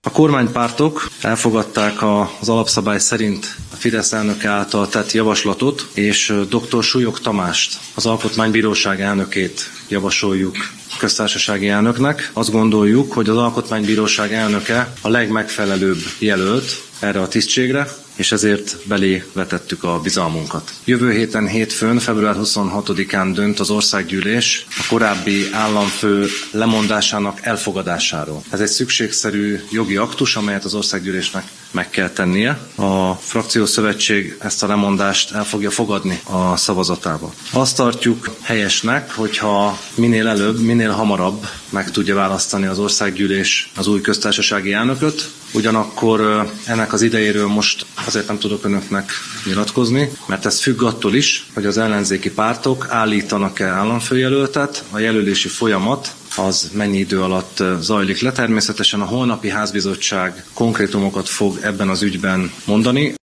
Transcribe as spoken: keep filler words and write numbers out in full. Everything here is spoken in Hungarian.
A kormánypártok elfogadták az alapszabály szerint a Fidesz elnöke által tett javaslatot, és dr. Súlyog Tamást, az Alkotmánybíróság elnökét javasoljuk köztársasági elnöknek. Azt gondoljuk, hogy az Alkotmánybíróság elnöke a legmegfelelőbb jelölt erre a tisztségre, és ezért belé vetettük a bizalmunkat. Jövő héten hétfőn, február huszonhatodikán dönt az országgyűlés a korábbi államfő lemondásának elfogadásáról. Ez egy szükségszerű jogi aktus, amelyet az országgyűlésnek meg kell tennie. A frakciószövetség ezt a lemondást el fogja fogadni a szavazatába. Azt tartjuk helyesnek, hogyha minél előbb, minél hamarabb meg tudja választani az országgyűlés az új köztársasági elnököt. Ugyanakkor ennek az idejéről most azért nem tudok önöknek nyilatkozni, mert ez függ attól is, hogy az ellenzéki pártok állítanak-e államfőjelöltet, a jelölési folyamat az mennyi idő alatt zajlik le. Természetesen a holnapi házbizottság konkrétumokat fog ebben az ügyben mondani.